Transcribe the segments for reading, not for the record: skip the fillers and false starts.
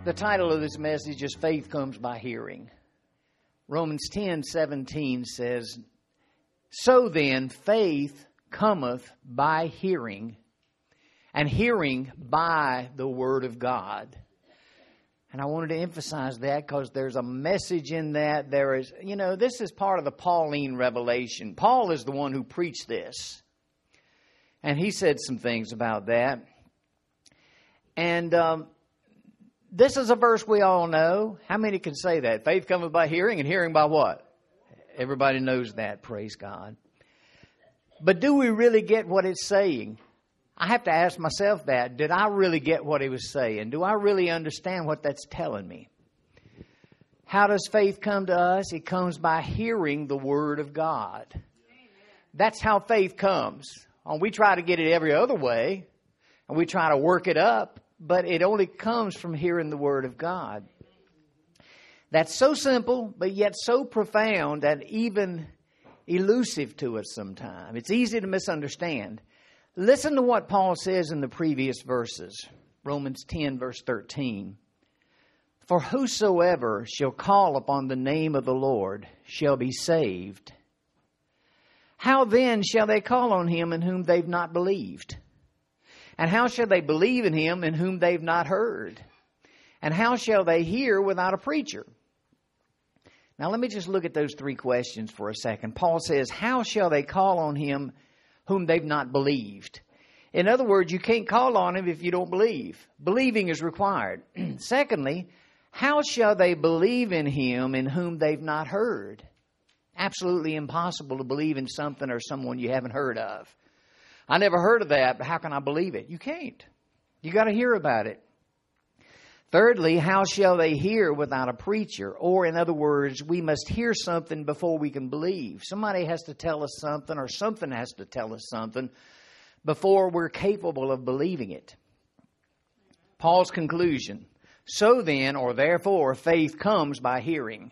The title of this message is Faith Comes by Hearing. Romans 10:17 says, "So then faith cometh by hearing, and hearing by the Word of God." And I wanted to emphasize that because there's a message in that. There is, this is part of the Pauline revelation. Paul is the one who preached this. And he said some things about that. And this is a verse we all know. How many can say that? Faith cometh by hearing, and hearing by what? Everybody knows that, praise God. But do we really get what it's saying? I have to ask myself that. Did I really get what he was saying? Do I really understand what that's telling me? How does faith come to us? It comes by hearing the Word of God. That's how faith comes. We try to get it every other way, and we try to work it up, but it only comes from hearing the Word of God. That's so simple, but yet so profound and even elusive to us sometimes. It's easy to misunderstand. Listen to what Paul says in the previous verses. Romans 10, verse 13. "For whosoever shall call upon the name of the Lord shall be saved. How then shall they call on him in whom they've not believed? And how shall they believe in him in whom they've not heard? And how shall they hear without a preacher?" Now let me just look at those three questions for a second. Paul says, how shall they call on him whom they've not believed? In other words, you can't call on him if you don't believe. Believing is required. Secondly, how shall they believe in him in whom they've not heard? Absolutely impossible to believe in something or someone you haven't heard of. I never heard of that, but how can I believe it? You can't. You got to hear about it. Thirdly, how shall they hear without a preacher? Or in other words, we must hear something before we can believe. Somebody has to tell us something, or something has to tell us something before we're capable of believing it. Paul's conclusion. So then, or therefore, faith comes by hearing.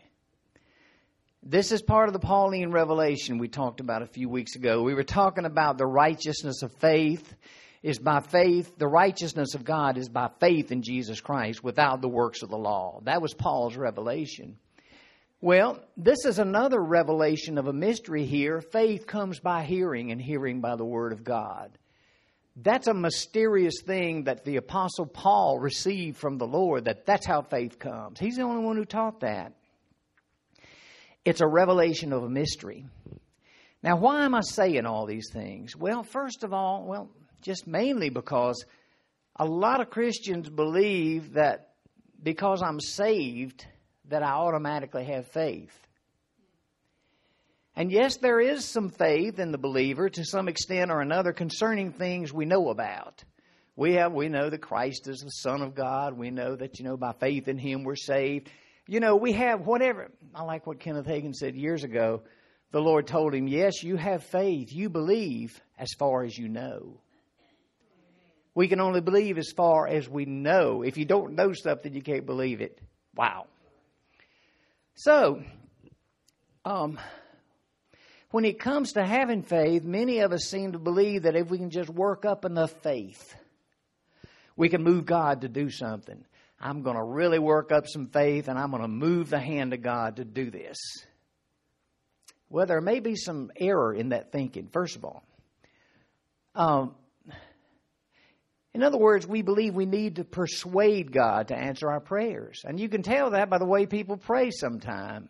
This is part of the Pauline revelation we talked about a few weeks ago. We were talking about the righteousness of faith is by faith. The righteousness of God is by faith in Jesus Christ without the works of the law. That was Paul's revelation. Well, this is another revelation of a mystery here. Faith comes by hearing, and hearing by the Word of God. That's a mysterious thing that the Apostle Paul received from the Lord, that's how faith comes. He's the only one who taught that. It's a revelation of a mystery. Now, why am I saying all these things? Well, first of all, just mainly because a lot of Christians believe that because I'm saved, that I automatically have faith. And yes, there is some faith in the believer to some extent or another concerning things we know about. We know that Christ is the Son of God. We know that, by faith in Him we're saved. We have whatever. I like what Kenneth Hagin said years ago. The Lord told him, yes, you have faith. You believe as far as you know. We can only believe as far as we know. If you don't know something, you can't believe it. Wow. So, when it comes to having faith, many of us seem to believe that if we can just work up enough faith, we can move God to do something. I'm going to really work up some faith, and I'm going to move the hand of God to do this. Well, there may be some error in that thinking, first of all. In other words, we believe we need to persuade God to answer our prayers. And you can tell that by the way people pray sometimes.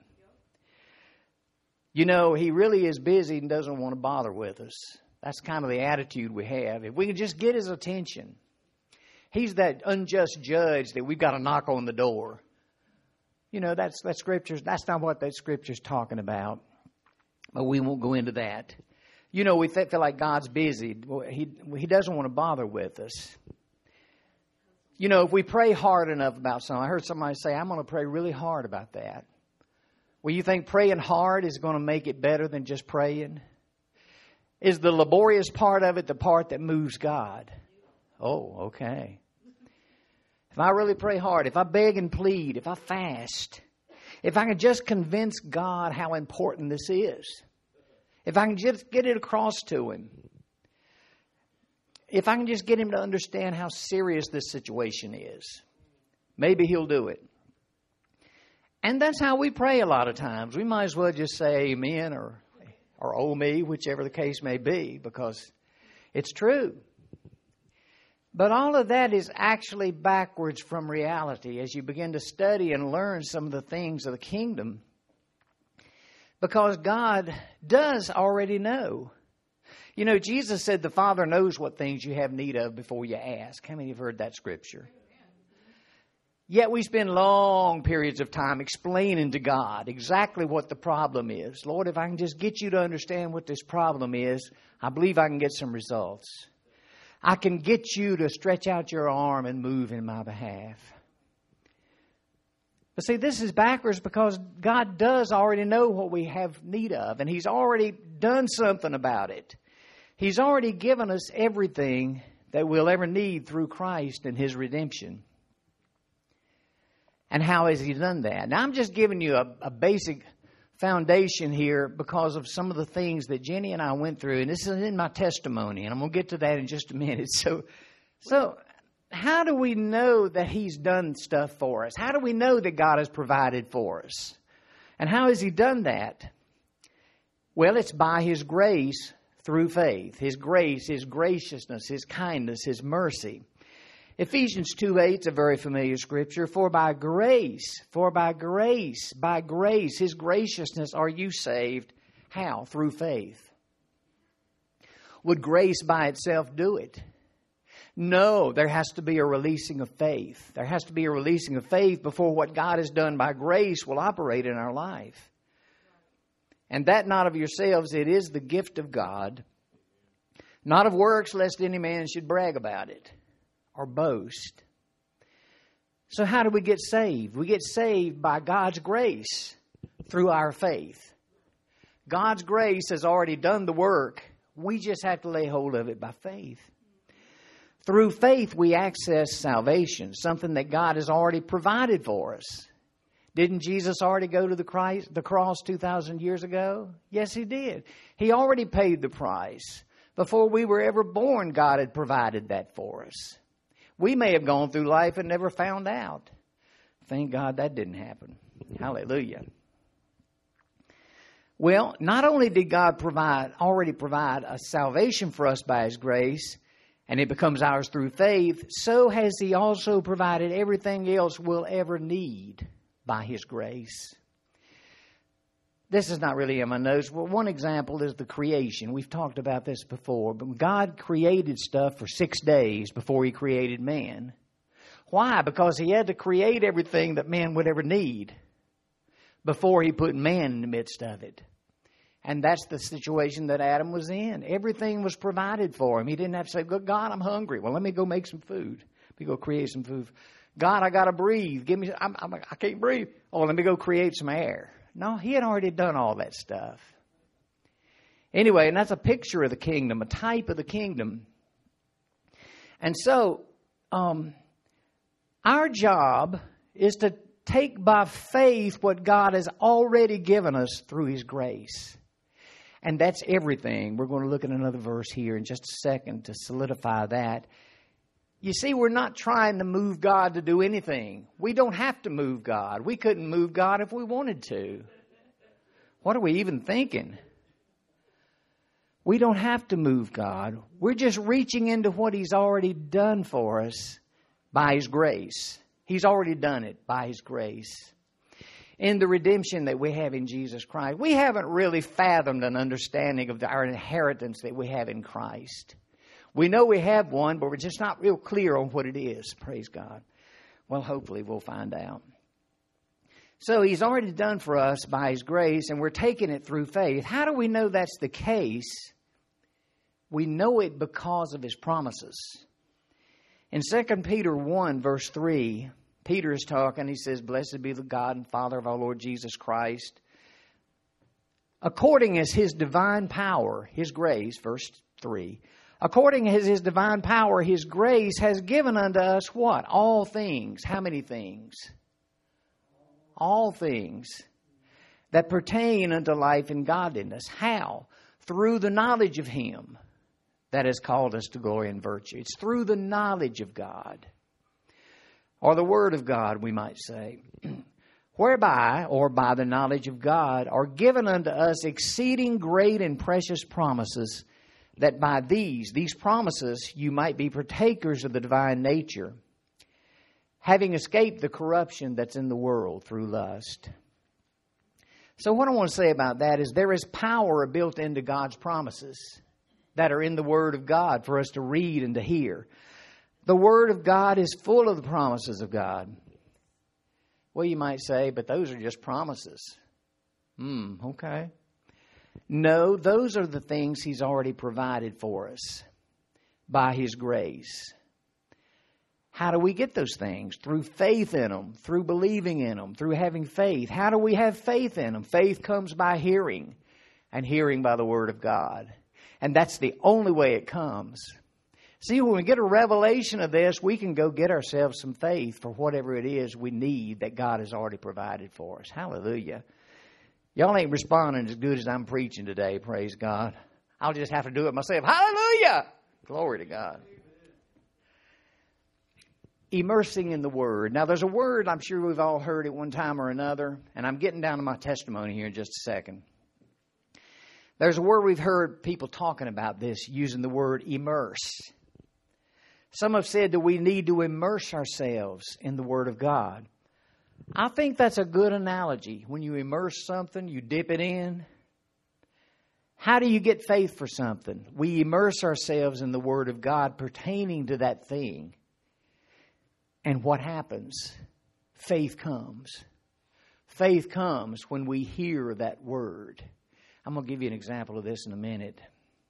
He really is busy and doesn't want to bother with us. That's kind of the attitude we have. If we can just get His attention. He's that unjust judge that we've got to knock on the door. That's scriptures. That's not what that scripture's talking about. But we won't go into that. We feel like God's busy. Well, he doesn't want to bother with us. If we pray hard enough about something. I heard somebody say, I'm going to pray really hard about that. Well, you think praying hard is going to make it better than just praying? Is the laborious part of it the part that moves God? Oh, okay. If I really pray hard, if I beg and plead, if I fast, if I can just convince God how important this is, if I can just get it across to Him, if I can just get Him to understand how serious this situation is, maybe He'll do it. And that's how we pray a lot of times. We might as well just say amen or oh me, whichever the case may be, because it's true. But all of that is actually backwards from reality as you begin to study and learn some of the things of the kingdom. Because God does already know. You know, Jesus said the Father knows what things you have need of before you ask. How many have heard that scripture? Yet we spend long periods of time explaining to God exactly what the problem is. Lord, if I can just get you to understand what this problem is, I believe I can get some results. I can get you to stretch out your arm and move in my behalf. But see, this is backwards because God does already know what we have need of, and He's already done something about it. He's already given us everything that we'll ever need through Christ and His redemption. And how has He done that? Now, I'm just giving you a basic foundation here because of some of the things that Jenny and I went through. And this is in my testimony, and I'm going to get to that in just a minute. So how do we know that He's done stuff for us? How do we know that God has provided for us? And how has He done that? Well, it's by His grace through faith. His grace, His graciousness, His kindness, His mercy. Ephesians 2:8 is a very familiar scripture. For by grace, by grace, His graciousness are you saved. How? Through faith. Would grace by itself do it? No, there has to be a releasing of faith. There has to be a releasing of faith before what God has done by grace will operate in our life. And that not of yourselves, it is the gift of God, not of works, lest any man should brag about it or boast. So how do we get saved? We get saved by God's grace through our faith. God's grace has already done the work. We just have to lay hold of it by faith. Through faith, we access salvation, something that God has already provided for us. Didn't Jesus already go to the cross 2,000 years ago? Yes, He did. He already paid the price. Before we were ever born, God had provided that for us. We may have gone through life and never found out. Thank God that didn't happen. Hallelujah. Well, not only did God already provide a salvation for us by His grace, and it becomes ours through faith, so has He also provided everything else we'll ever need by His grace. This is not really in my notes, but one example is the creation. We've talked about this before, but God created stuff for 6 days before He created man. Why? Because He had to create everything that man would ever need before He put man in the midst of it. And that's the situation that Adam was in. Everything was provided for him. He didn't have to say, God, I'm hungry. Well, let me go make some food. Let me go create some food. God, I got to breathe. I can't breathe. Oh, let me go create some air. No, He had already done all that stuff. Anyway, and that's a picture of the kingdom, a type of the kingdom. And so, our job is to take by faith what God has already given us through His grace. And that's everything. We're going to look at another verse here in just a second to solidify that. You see, we're not trying to move God to do anything. We don't have to move God. We couldn't move God if we wanted to. What are we even thinking? We don't have to move God. We're just reaching into what He's already done for us by His grace. He's already done it by His grace. In the redemption that we have in Jesus Christ, we haven't really fathomed an understanding of our inheritance that we have in Christ. We know we have one, but we're just not real clear on what it is. Praise God. Well, hopefully we'll find out. So He's already done for us by His grace, and we're taking it through faith. How do we know that's the case? We know it because of His promises. In 2 Peter 1, verse 3, Peter is talking. He says, Blessed be the God and Father of our Lord Jesus Christ. According as His divine power, His grace, verse 3, according as His divine power, His grace has given unto us what? All things. How many things? All things that pertain unto life and godliness. How? Through the knowledge of Him that has called us to glory and virtue. It's through the knowledge of God. or the Word of God, we might say, whereby, or by the knowledge of God, are given unto us exceeding great and precious promises, that by these promises you might be partakers of the divine nature, having escaped the corruption that's in the world through lust. So what I want to say about that is there is power built into God's promises that are in the Word of God for us to read and to hear. The Word of God is full of the promises of God. Well, you might say, but those are just promises. Okay. No, those are the things He's already provided for us by His grace. How do we get those things? Through faith in them, through believing in them, through having faith. How do we have faith in them? Faith comes by hearing, and hearing by the Word of God. And that's the only way it comes. See, when we get a revelation of this, we can go get ourselves some faith for whatever it is we need that God has already provided for us. Hallelujah. Y'all ain't responding as good as I'm preaching today, praise God. I'll just have to do it myself. Hallelujah! Glory to God. Immersing in the Word. Now, there's a word, I'm sure we've all heard at one time or another, and I'm getting down to my testimony here in just a second. There's a word we've heard people talking about this, using the word immerse. Some have said that we need to immerse ourselves in the Word of God. I think that's a good analogy. When you immerse something, you dip it in. How do you get faith for something? We immerse ourselves in the Word of God pertaining to that thing. And what happens? Faith comes. Faith comes when we hear that Word. I'm going to give you an example of this in a minute.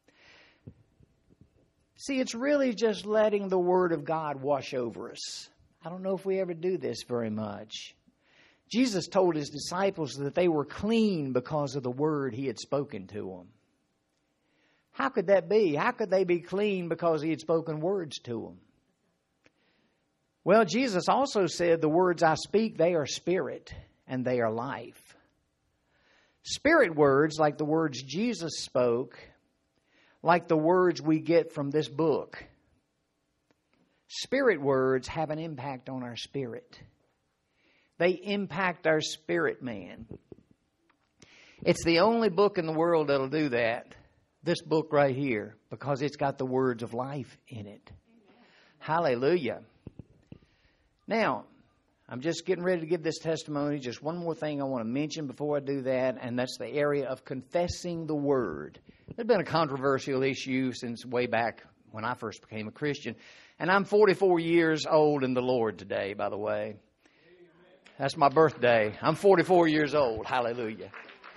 See, it's really just letting the Word of God wash over us. I don't know if we ever do this very much. Jesus told His disciples that they were clean because of the Word He had spoken to them. How could that be? How could they be clean because He had spoken words to them? Well, Jesus also said, the words I speak, they are spirit and they are life. Spirit words, like the words Jesus spoke, like the words we get from this book. Spirit words have an impact on our spirit. They impact our spirit man. It's the only book in the world that'll do that. This book right here, because it's got the words of life in it. Hallelujah. Now, I'm just getting ready to give this testimony. Just one more thing I want to mention before I do that, and that's the area of confessing the Word. There's been a controversial issue since way back when I first became a Christian. And I'm 44 years old in the Lord today, by the way. That's my birthday. I'm 44 years old. Hallelujah.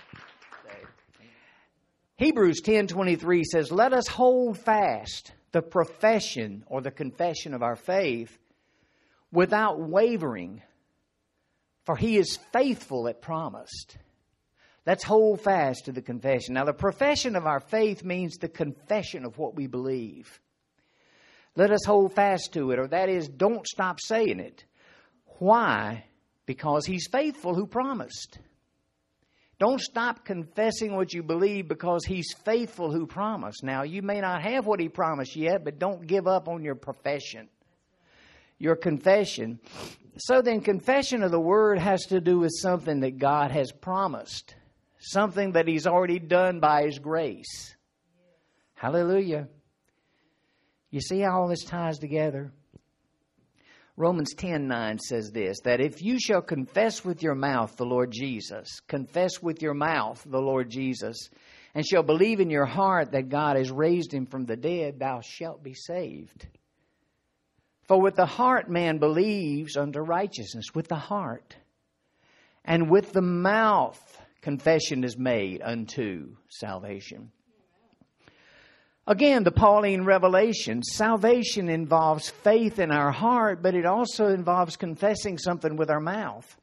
Hebrews 10:23 says, let us hold fast the profession or the confession of our faith without wavering, for He is faithful that promised. Let's hold fast to the confession. Now, the profession of our faith means the confession of what we believe. Let us hold fast to it, or that is, don't stop saying it. Why? Because He's faithful who promised. Don't stop confessing what you believe because He's faithful who promised. Now, you may not have what He promised yet, but don't give up on your profession, your confession. So then, confession of the Word has to do with something that God has promised, something that He's already done by His grace. Hallelujah. You see how all this ties together? Romans 10:9 says this, that if you shall confess with your mouth the Lord Jesus, confess with your mouth the Lord Jesus, and shall believe in your heart that God has raised Him from the dead, thou shalt be saved. For with the heart man believes unto righteousness, with the heart. And with the mouth confession is made unto salvation. Again, the Pauline revelation, salvation involves faith in our heart, but it also involves confessing something with our mouth.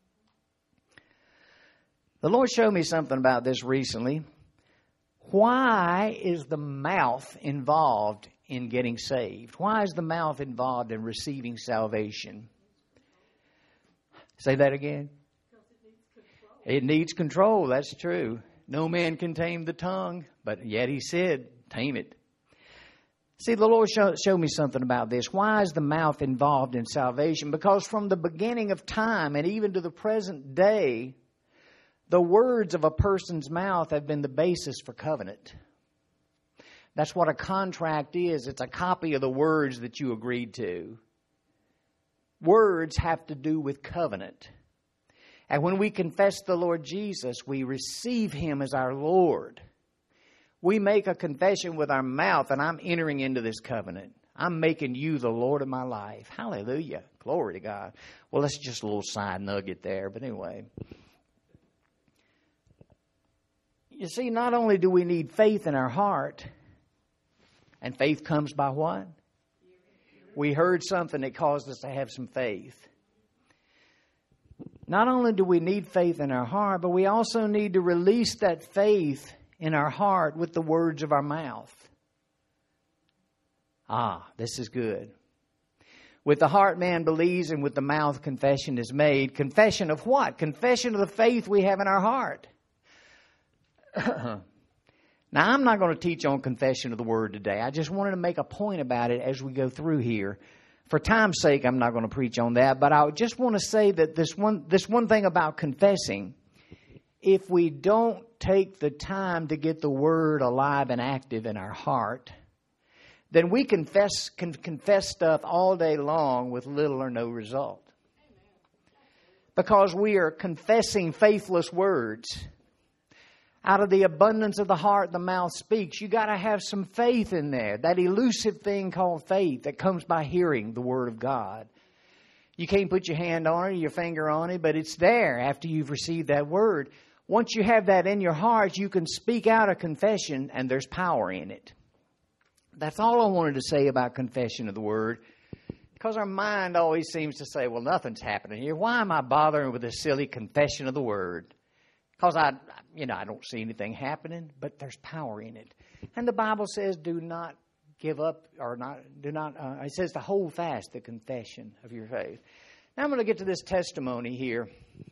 The Lord showed me something about this recently. Why is the mouth involved in getting saved? Why is the mouth involved in receiving salvation? Say that again. It needs control. That's true. No man can tame the tongue, but yet He said, tame it. See, the Lord showed me something about this. Why is the mouth involved in salvation? Because from the beginning of time and even to the present day, the words of a person's mouth have been the basis for covenant. That's what a contract is. It's a copy of the words that you agreed to. Words have to do with covenant. And when we confess the Lord Jesus, we receive Him as our Lord. We make a confession with our mouth, and I'm entering into this covenant. I'm making you the Lord of my life. Hallelujah. Glory to God. Well, that's just a little side nugget there, but anyway. You see, not only do we need faith in our heart, and faith comes by what? We heard something that caused us to have some faith. Not only do we need faith in our heart, but we also need to release that faith in our heart with the words of our mouth. This is good. With the heart man believes, and with the mouth confession is made. Confession of what? Confession of the faith we have in our heart. Now, I'm not going to teach on confession of the word today. I just wanted to make a point about it as we go through here. For time's sake, I'm not going to preach on that, but I just want to say that this one thing about confessing, if we don't take the time to get the word alive and active in our heart, then we can confess stuff all day long with little or no result. Because we are confessing faithless words. Out of the abundance of the heart, the mouth speaks. You got to have some faith in there. That elusive thing called faith that comes by hearing the Word of God. You can't put your hand on it or your finger on it, but it's there after you've received that Word. Once you have that in your heart, you can speak out a confession, and there's power in it. That's all I wanted to say about confession of the Word. Because our mind always seems to say, well, nothing's happening here. Why am I bothering with this silly confession of the Word? Because I don't see anything happening, but there's power in it. And the Bible says, do not give up, it says to hold fast the confession of your faith. Now I'm going to get to this testimony here.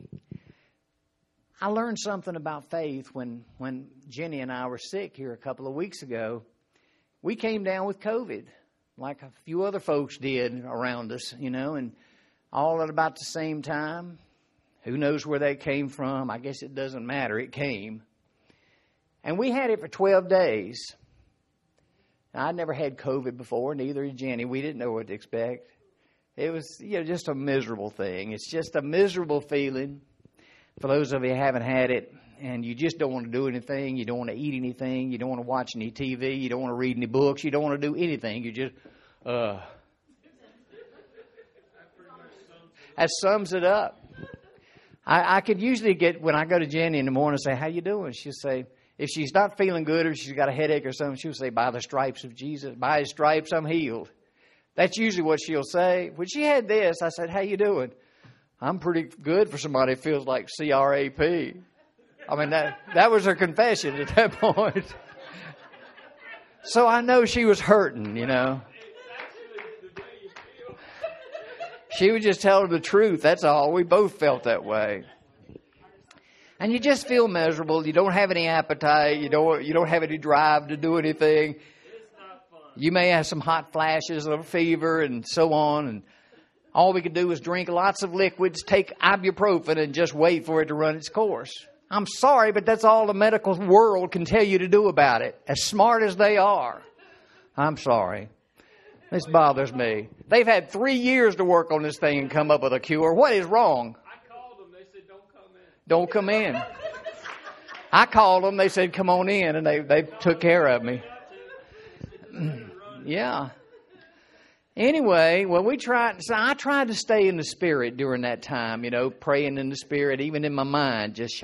I learned something about faith when Jenny and I were sick here a couple of weeks ago. We came down with COVID, like a few other folks did around us, and all at about the same time. Who knows where they came from? I guess it doesn't matter. It came. And we had it for 12 days. Now, I'd never had COVID before, neither did Jenny. We didn't know what to expect. It was just a miserable thing. It's just a miserable feeling. For those of you who haven't had it, and you just don't want to do anything, you don't want to eat anything, you don't want to watch any TV, you don't want to read any books, you don't want to do anything. You just, That sums it up. I could usually get, when I go to Jenny in the morning and say, how you doing? She'll say, if she's not feeling good or she's got a headache or something, she'll say, by the stripes of Jesus, by His stripes I'm healed. That's usually what she'll say. When she had this, I said, how you doing? I'm pretty good for somebody who feels like CRAP. I mean, that was her confession at that point. So I know she was hurting, She was just telling the truth. That's all. We both felt that way. And you just feel miserable. You don't have any appetite. You don't have any drive to do anything. You may have some hot flashes of fever and so on. And all we could do was drink lots of liquids, take ibuprofen, and just wait for it to run its course. I'm sorry, but that's all the medical world can tell you to do about it. As smart as they are. I'm sorry. This bothers me. They've had 3 years to work on this thing and come up with a cure. What is wrong? I called them. They said, don't come in. Don't come in. I called them. They said, come on in. And they took care of me. Yeah. Anyway, well, I tried to stay in the Spirit during that time, praying in the Spirit, even in my mind, just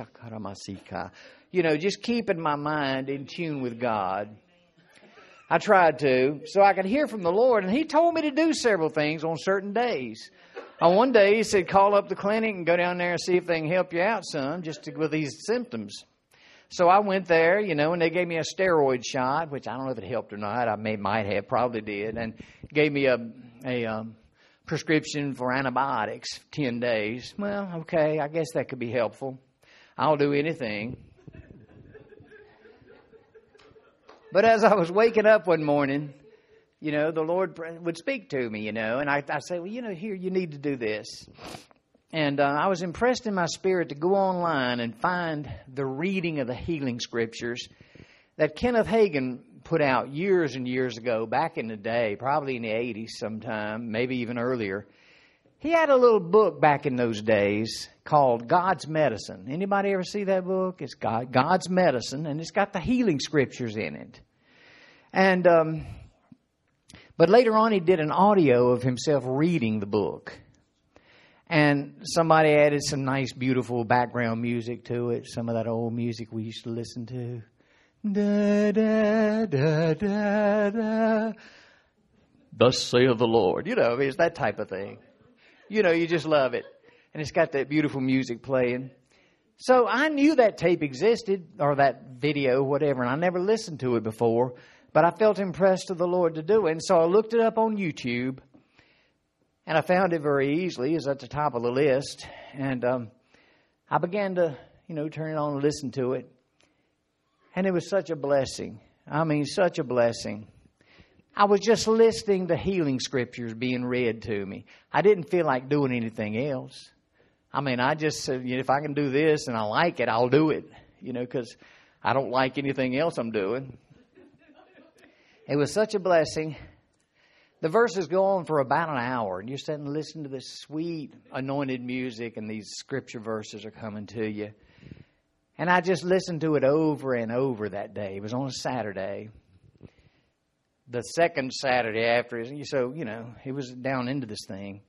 just keeping my mind in tune with God. I tried to, so I could hear from the Lord, and He told me to do several things on certain days. On one day, He said, call up the clinic and go down there and see if they can help you out some, with these symptoms. So I went there, and they gave me a steroid shot, which I don't know if it helped or not. I might have, probably did, and gave me a prescription for antibiotics, 10 days. Well, okay, I guess that could be helpful. I'll do anything. But as I was waking up one morning, the Lord would speak to me, and I say, well, here, you need to do this. And I was impressed in my spirit to go online and find the reading of the healing scriptures that Kenneth Hagin put out years and years ago, back in the day, probably in the 80s sometime, maybe even earlier. He had a little book back in those days called God's Medicine. Anybody ever see that book? It's God's Medicine, and it's got the healing scriptures in it. And but later on, he did an audio of himself reading the book. And somebody added some nice, beautiful background music to it, some of that old music we used to listen to. Da, da, da, da, da. Thus saith the Lord. It's that type of thing. You just love it. And it's got that beautiful music playing. So I knew that tape existed, or that video, whatever, and I never listened to it before. But I felt impressed of the Lord to do it. And so I looked it up on YouTube. And I found it very easily. It was at the top of the list. And I began to, turn it on and listen to it. And it was such a blessing. I mean, such a blessing. I was just listening to healing scriptures being read to me. I didn't feel like doing anything else. I mean, I just said, if I can do this and I like it, I'll do it. Because I don't like anything else I'm doing. It was such a blessing. The verses go on for about an hour, and you're sitting and listening to this sweet, anointed music, and these scripture verses are coming to you. And I just listened to it over and over that day. It was on a Saturday. The second Saturday after, so, it was down into this thing.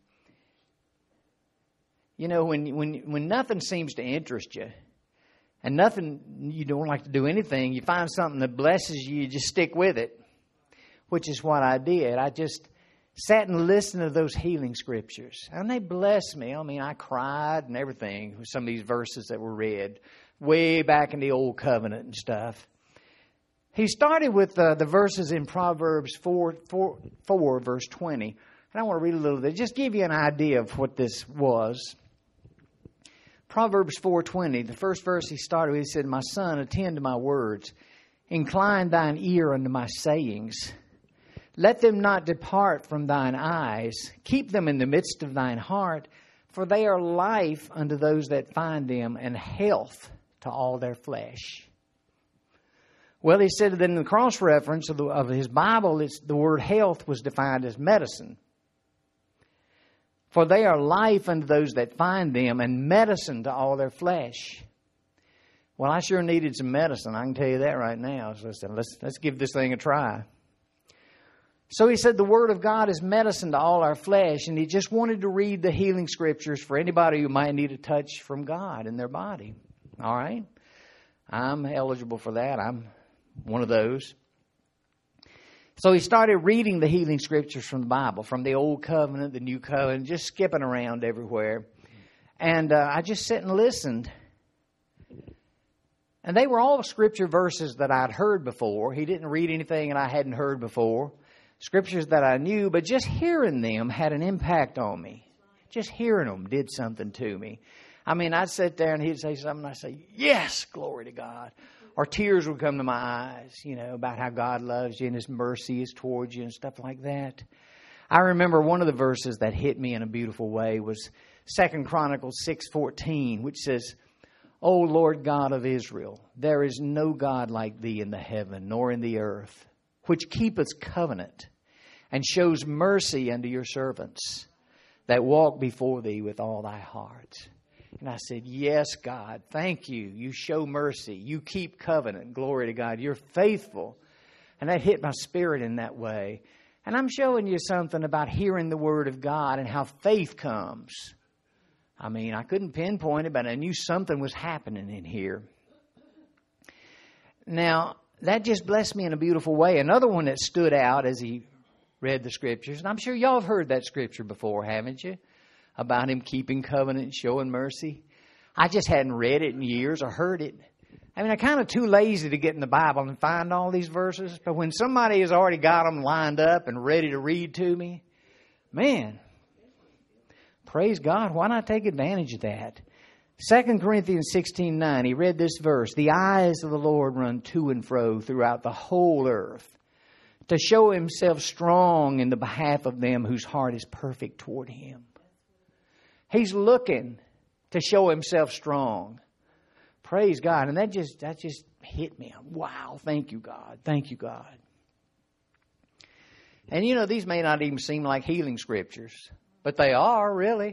When nothing seems to interest you, and you don't like to do anything, you find something that blesses you, you just stick with it. Which is what I did. I just sat and listened to those healing scriptures. And they blessed me. I mean, I cried and everything with some of these verses that were read way back in the Old Covenant and stuff. He started with the verses in Proverbs 4, verse 20. And I want to read a little bit, just give you an idea of what this was. Proverbs 4:20, the first verse he started with, he said, "My son, attend to my words. Incline thine ear unto my sayings. Let them not depart from thine eyes. Keep them in the midst of thine heart, for they are life unto those that find them, and health to all their flesh." Well, he said that in the cross-reference of his Bible, the word health was defined as medicine. For they are life unto those that find them, and medicine to all their flesh. Well, I sure needed some medicine. I can tell you that right now. So let's give this thing a try. So he said the Word of God is medicine to all our flesh, and he just wanted to read the healing scriptures for anybody who might need a touch from God in their body. All right? I'm eligible for that. I'm one of those. So he started reading the healing scriptures from the Bible, from the Old Covenant, the New Covenant, just skipping around everywhere. And I just sat and listened. And they were all scripture verses that I'd heard before. He didn't read anything that I hadn't heard before. Scriptures that I knew, but just hearing them had an impact on me. Just hearing them did something to me. I mean, I'd sit there and he'd say something, and I'd say, "Yes, glory to God." Or tears would come to my eyes, about how God loves you and His mercy is towards you and stuff like that. I remember one of the verses that hit me in a beautiful way was 2 Chronicles 6:14, which says, "O Lord God of Israel, there is no God like Thee in the heaven nor in the earth, which keepeth covenant and shows mercy unto your servants that walk before Thee with all Thy heart." And I said, "Yes, God, thank you. You show mercy. You keep covenant. Glory to God. You're faithful." And that hit my spirit in that way. And I'm showing you something about hearing the Word of God and how faith comes. I mean, I couldn't pinpoint it, but I knew something was happening in here. Now, that just blessed me in a beautiful way. Another one that stood out as he read the scriptures, and I'm sure y'all have heard that scripture before, haven't you? About Him keeping covenant and showing mercy. I just hadn't read it in years or heard it. I mean, I'm kind of too lazy to get in the Bible and find all these verses. But when somebody has already got them lined up and ready to read to me, man, praise God, why not take advantage of that? 2 Corinthians 16:9, he read this verse, "The eyes of the Lord run to and fro throughout the whole earth, to show himself strong in the behalf of them whose heart is perfect toward him. He's looking to show himself strong. Praise God. And that just hit me. Wow. Thank you, God. Thank you, God. And you know, these may not even seem like healing scriptures, but they are really.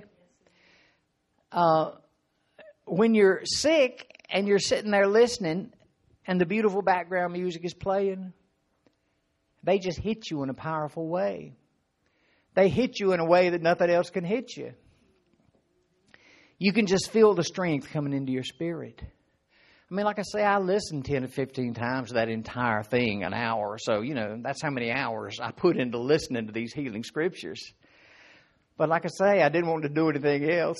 When you're sick and you're sitting there listening and the beautiful background music is playing, they just hit you in a powerful way. They hit you in a way that nothing else can hit you. You can just feel the strength coming into your spirit. I mean, like I say, I listened 10 to 15 times to that entire thing, an hour or so. You know, that's how many hours I put into listening to these healing scriptures. But like I say, I didn't want to do anything else.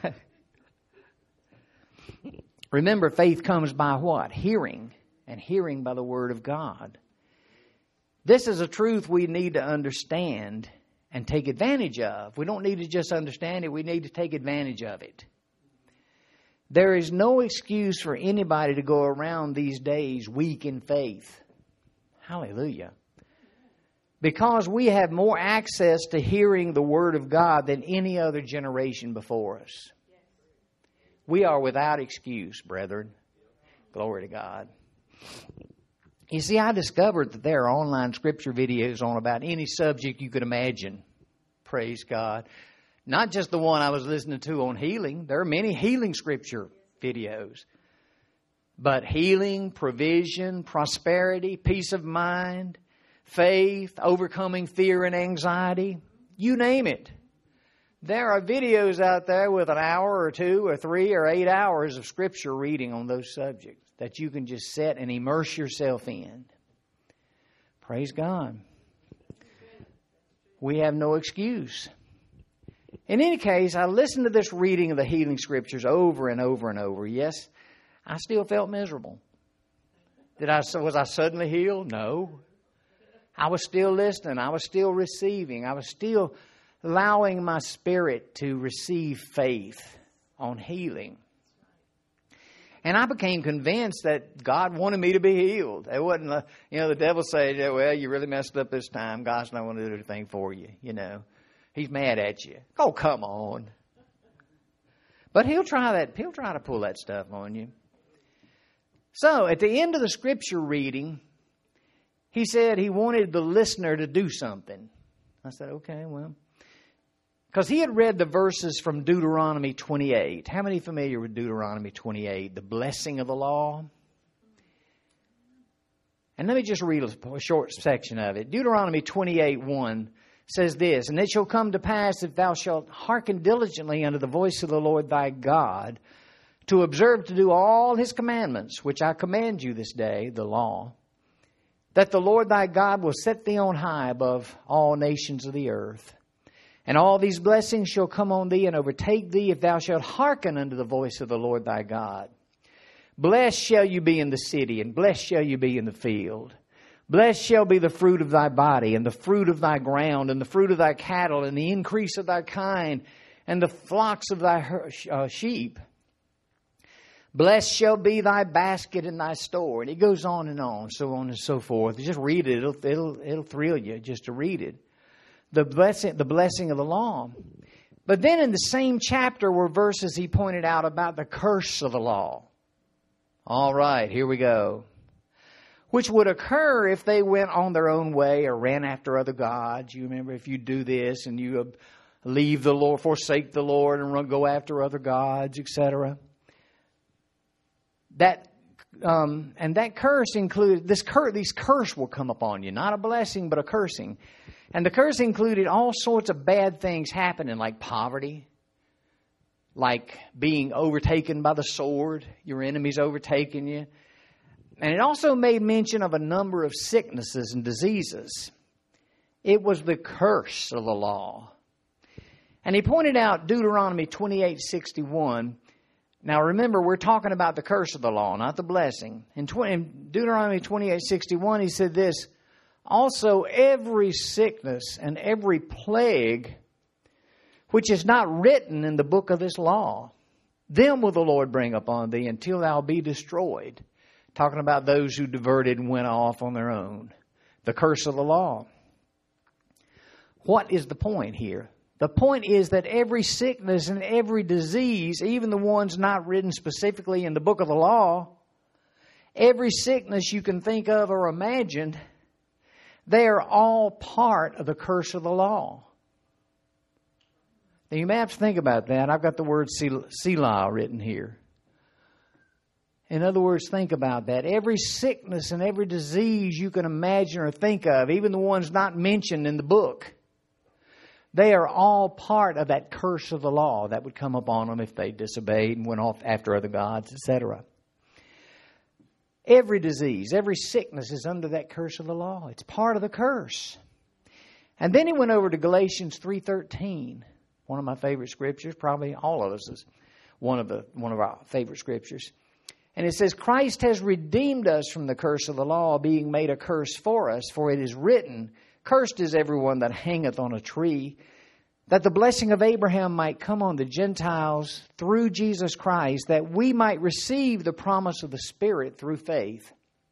Remember, faith comes by what? Hearing, and hearing by the Word of God. This is a truth we need to understand and take advantage of. We don't need to just understand it, we need to take advantage of it. There is no excuse for anybody to go around these days weak in faith. Hallelujah. Because we have more access to hearing the Word of God than any other generation before us. We are without excuse, brethren. Glory to God. You see, I discovered that there are online scripture videos on about any subject you could imagine. Praise God. Not just the one I was listening to on healing. There are many healing scripture videos. But healing, provision, prosperity, peace of mind, faith, overcoming fear and anxiety, you name it. There are videos out there with an hour or 2 or 3 or 8 hours of scripture reading on those subjects that you can just sit and immerse yourself in. Praise God. We have no excuse. In any case, I listened to this reading of the healing scriptures over and over and over. Yes, I still felt miserable. Was I suddenly healed? No. I was still listening. I was still receiving. I was still allowing my spirit to receive faith on healing. And I became convinced that God wanted me to be healed. It wasn't, the devil said, well, you really messed up this time. God's not going to do anything for you, He's mad at you. Oh, come on. But he'll try that. He'll try to pull that stuff on you. So at the end of the scripture reading, he said he wanted the listener to do something. I said, okay, well. Because he had read the verses from Deuteronomy 28. How many familiar with Deuteronomy 28? The blessing of the law. And let me just read a short section of it. Deuteronomy 28:1 says this, and it shall come to pass if thou shalt hearken diligently unto the voice of the Lord thy God, to observe to do all his commandments, which I command you this day, the law, that the Lord thy God will set thee on high above all nations of the earth. And all these blessings shall come on thee and overtake thee if thou shalt hearken unto the voice of the Lord thy God. Blessed shall you be in the city, and blessed shall you be in the field. Blessed shall be the fruit of thy body, and the fruit of thy ground, and the fruit of thy cattle, and the increase of thy kind, and the flocks of thy sheep. Blessed shall be thy basket and thy store. And it goes on, so on and so forth. Just read it. It'll thrill you just to read it. The blessing of the law. But then in the same chapter were verses he pointed out about the curse of the law. All right, here we go. Which would occur if they went on their own way or ran after other gods. You remember, if you do this and you leave the Lord, forsake the Lord, and go after other gods, etc. And that curse included, these curse will come upon you. Not a blessing, but a cursing. And the curse included all sorts of bad things happening, like poverty, like being overtaken by the sword, your enemies overtaking you. And it also made mention of a number of sicknesses and diseases. It was the curse of the law. And he pointed out Deuteronomy 28:61. Now remember, we're talking about the curse of the law, not the blessing. In Deuteronomy 28:61, he said this, also every sickness and every plague which is not written in the book of this law, them will the Lord bring upon thee until thou be destroyed. Talking about those who diverted and went off on their own. the curse of the law. What is the point here? The point is that every sickness and every disease, even the ones not written specifically in the book of the law, every sickness you can think of or imagine, they are all part of the curse of the law. Now you may have to think about that. I've got the word Selah written here. In other words, think about that. Every sickness and every disease you can imagine or think of, even the ones not mentioned in the book, they are all part of that curse of the law that would come upon them if they disobeyed and went off after other gods, etc. Every disease, every sickness is under that curse of the law. It's part of the curse. And then he went over to Galatians 3:13, one of my favorite scriptures, probably all of us is one of our favorite scriptures. And it says, Christ has redeemed us from the curse of the law, being made a curse for us, for it is written, cursed is everyone that hangeth on a tree, that the blessing of Abraham might come on the Gentiles through Jesus Christ, that we might receive the promise of the Spirit through faith.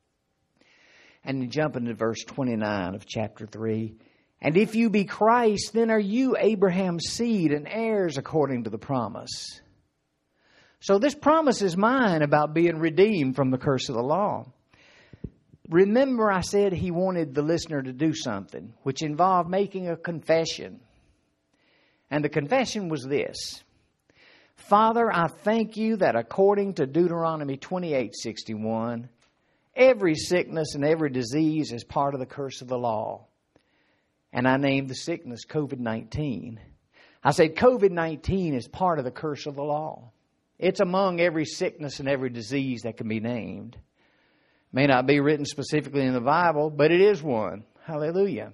And you jump into verse 29 of chapter 3. And if you be Christ, then are you Abraham's seed and heirs according to the promise. So this promise is mine about being redeemed from the curse of the law. Remember, I said he wanted the listener to do something, which involved making a confession. And the confession was this: Father, I thank you that according to Deuteronomy 28:61, every sickness and every disease is part of the curse of the law. And I named the sickness COVID-19. I said COVID-19 is part of the curse of the law. It's among every sickness and every disease that can be named. May not be written specifically in the Bible, but it is one. Hallelujah.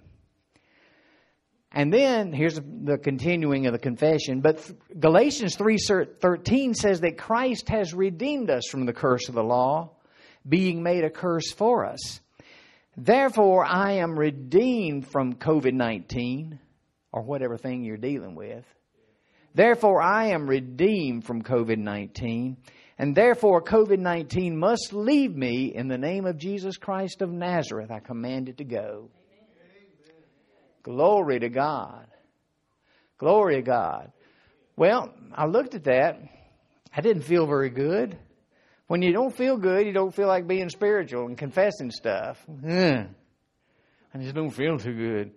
And then, here's the continuing of the confession. But Galatians 3:13 says that Christ has redeemed us from the curse of the law, being made a curse for us. Therefore, I am redeemed from COVID-19, or whatever thing you're dealing with. Therefore, I am redeemed from COVID-19. And therefore, COVID-19 must leave me in the name of Jesus Christ of Nazareth. I command it to go. Amen. Glory to God. Glory to God. Well, I looked at that. I didn't feel very good. When you don't feel good, you don't feel like being spiritual and confessing stuff. I just don't feel too good.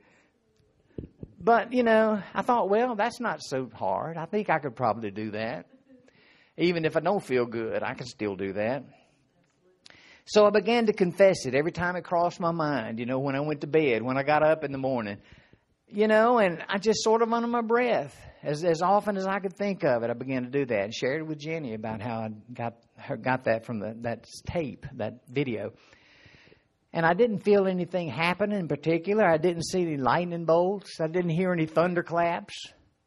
But, I thought, well, that's not so hard. I think I could probably do that. Even if I don't feel good, I can still do that. So I began to confess it every time it crossed my mind, when I went to bed, when I got up in the morning, and I just sort of under my breath, as often as I could think of it, I began to do that and shared it with Jenny about how I got that from that tape, that video. And I didn't feel anything happen in particular. I didn't see any lightning bolts. I didn't hear any thunderclaps.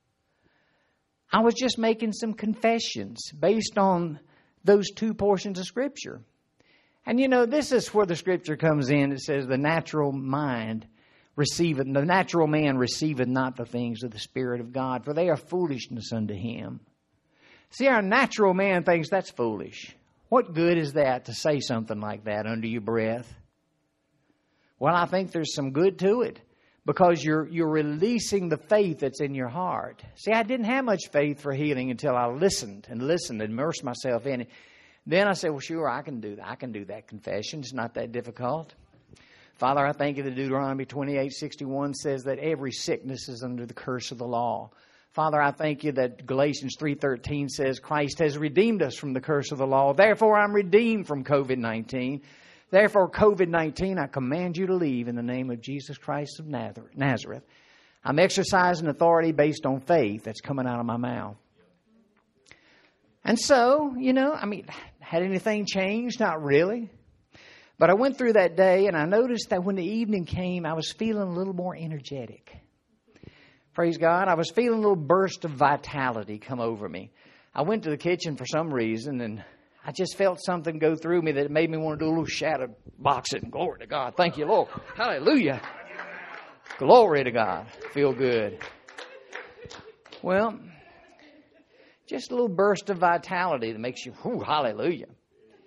I was just making some confessions based on those two portions of Scripture. And this is where the Scripture comes in. It says the natural man receiveth not the things of the Spirit of God, for they are foolishness unto him. See, our natural man thinks that's foolish. What good is that to say something like that under your breath? Well, I think there's some good to it, because you're releasing the faith that's in your heart. See, I didn't have much faith for healing until I listened, immersed myself in it. Then I said, well, sure, I can do that. I can do that confession. It's not that difficult. Father, I thank you that Deuteronomy 28:61 says that every sickness is under the curse of the law. Father, I thank you that Galatians 3:13 says Christ has redeemed us from the curse of the law. Therefore, I'm redeemed from COVID-19. Therefore, COVID-19, I command you to leave in the name of Jesus Christ of Nazareth. I'm exercising authority based on faith that's coming out of my mouth. And so, had anything changed? Not really. But I went through that day and I noticed that when the evening came, I was feeling a little more energetic. Praise God. I was feeling a little burst of vitality come over me. I went to the kitchen for some reason and I just felt something go through me that made me want to do a little shadow boxing. Glory to God. Thank you, Lord. Hallelujah. Glory to God. Feel good. Well, just a little burst of vitality that makes you, hallelujah.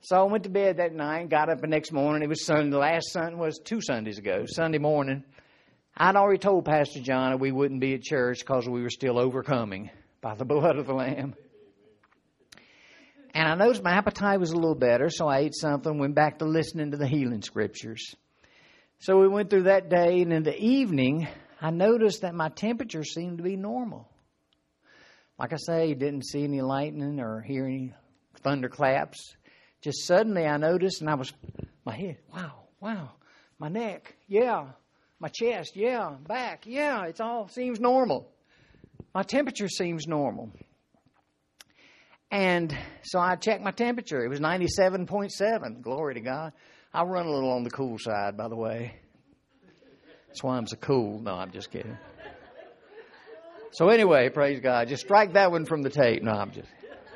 So I went to bed that night, got up the next morning. It was Sunday. The last Sunday was 2 Sundays ago, Sunday morning. I'd already told Pastor John that we wouldn't be at church because we were still overcoming by the blood of the Lamb. And I noticed my appetite was a little better, so I ate something, went back to listening to the healing scriptures. So we went through that day, and in the evening, I noticed that my temperature seemed to be normal. Like I say, didn't see any lightning or hear any thunderclaps. Just suddenly I noticed, and my head, wow, my neck, yeah, my chest, yeah, back, yeah, it all seems normal. My temperature seems normal. And so I checked my temperature. It was 97.7. Glory to God. I run a little on the cool side, by the way. That's why I'm so cool. No, I'm just kidding. So anyway, praise God. Just strike that one from the tape. No, I'm just...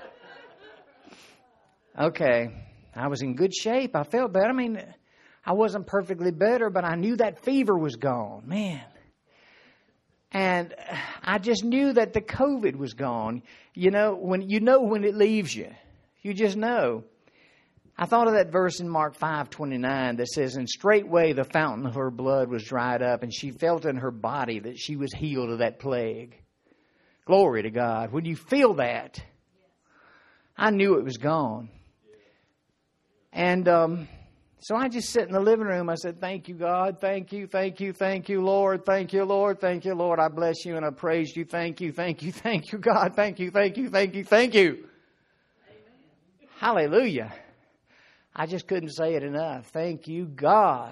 Okay. I was in good shape. I felt better. I mean, I wasn't perfectly better, but I knew that fever was gone. Man. And I just knew that the COVID was gone. When it leaves you. You just know. I thought of that verse in Mark 5:29 that says, "And straightway the fountain of her blood was dried up, and she felt in her body that she was healed of that plague." Glory to God. When you feel that, I knew it was gone. And so I just sit in the living room. I said, "Thank you, God. Thank you, Lord. Thank you, Lord. Thank you, Lord. I bless you and I praise you. Thank you, God. Thank you. Amen. Hallelujah." I just couldn't say it enough. Thank you, God.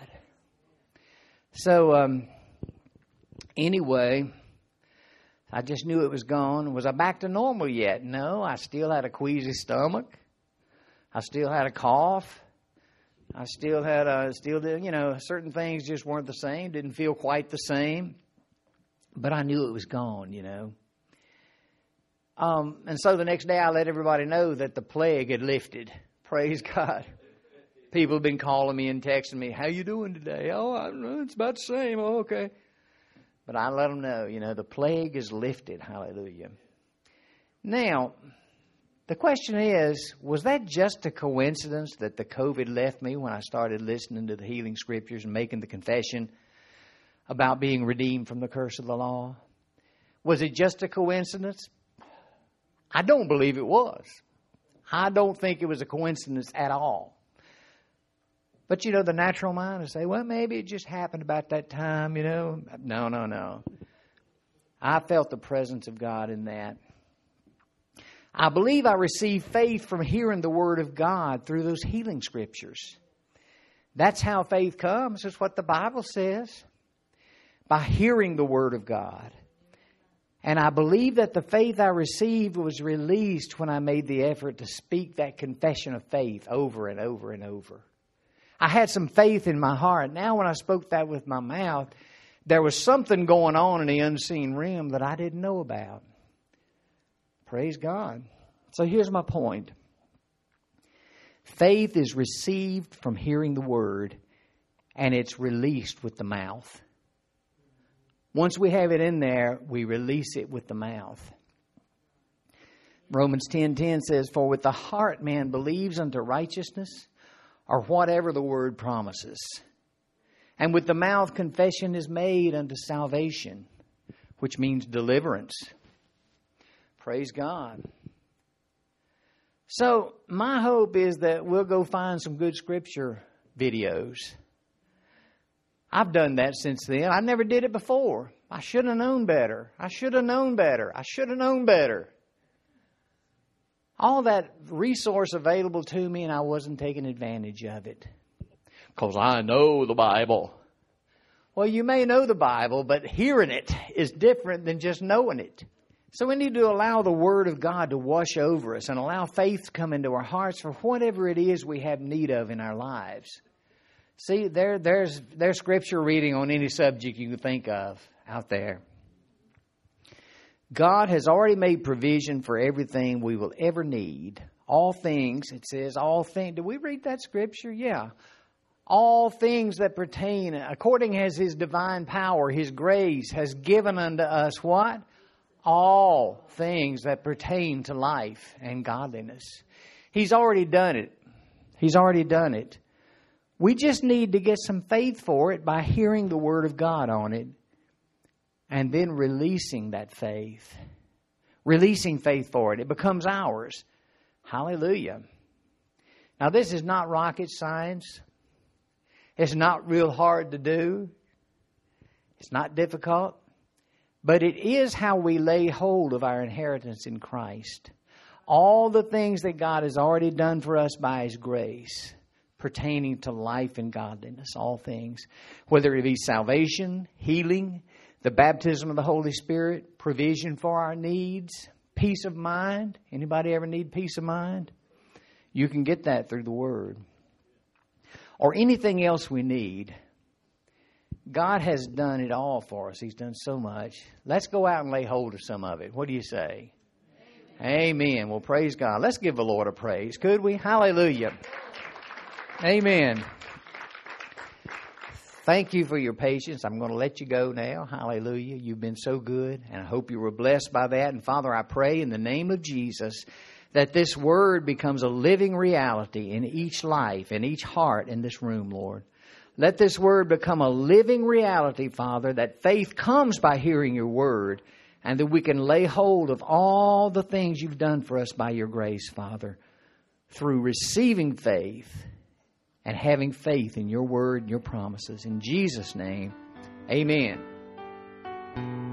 So, anyway, I just knew it was gone. Was I back to normal yet? No, I still had a queasy stomach. I still had a cough. I still had certain things just weren't the same, didn't feel quite the same. But I knew it was gone, And so the next day I let everybody know that the plague had lifted. Praise God. People have been calling me and texting me, "How you doing today?" "Oh, I don't know, it's about the same." "Oh, okay." But I let them know, the plague is lifted. Hallelujah. Now, the question is, was that just a coincidence that the COVID left me when I started listening to the healing scriptures and making the confession about being redeemed from the curse of the law? Was it just a coincidence? I don't believe it was. I don't think it was a coincidence at all. But, the natural mind will say, well, maybe it just happened about that time, No. I felt the presence of God in that. I believe I received faith from hearing the Word of God through those healing scriptures. That's how faith comes. That's what the Bible says. By hearing the Word of God. And I believe that the faith I received was released when I made the effort to speak that confession of faith over and over and over. I had some faith in my heart. Now when I spoke that with my mouth, there was something going on in the unseen realm that I didn't know about. Praise God. So here's my point. Faith is received from hearing the Word, and it's released with the mouth. Once we have it in there, we release it with the mouth. Romans 10:10 says, "For with the heart man believes unto righteousness, or whatever the Word promises. And with the mouth confession is made unto salvation," which means deliverance. Praise God. So my hope is that we'll go find some good scripture videos. I've done that since then. I never did it before. I should have known better. I should have known better. All that resource available to me, and I wasn't taking advantage of it. Because I know the Bible. Well, you may know the Bible, but hearing it is different than just knowing it. So we need to allow the Word of God to wash over us and allow faith to come into our hearts for whatever it is we have need of in our lives. See, there's scripture reading on any subject you can think of out there. God has already made provision for everything we will ever need. All things, it says, all things. Did we read that scripture? Yeah. All things that pertain, according as His divine power, His grace has given unto us what? All things that pertain to life and godliness. He's already done it. He's already done it. We just need to get some faith for it by hearing the Word of God on it and then releasing that faith. Releasing faith for it. It becomes ours. Hallelujah. Now, this is not rocket science. It's not real hard to do. It's not difficult. But it is how we lay hold of our inheritance in Christ. All the things that God has already done for us by His grace, pertaining to life and godliness, all things. Whether it be salvation, healing, the baptism of the Holy Spirit, provision for our needs, peace of mind. Anybody ever need peace of mind? You can get that through the Word. Or anything else we need. God has done it all for us. He's done so much. Let's go out and lay hold of some of it. What do you say? Amen. Well, praise God. Let's give the Lord a praise. Could we? Hallelujah. Amen. Thank you for your patience. I'm going to let you go now. Hallelujah. You've been so good, and I hope you were blessed by that. And Father, I pray in the name of Jesus that this Word becomes a living reality in each life, in each heart in this room, Lord. Let this Word become a living reality, Father, that faith comes by hearing your Word, and that we can lay hold of all the things you've done for us by your grace, Father, through receiving faith and having faith in your Word and your promises. In Jesus' name, amen.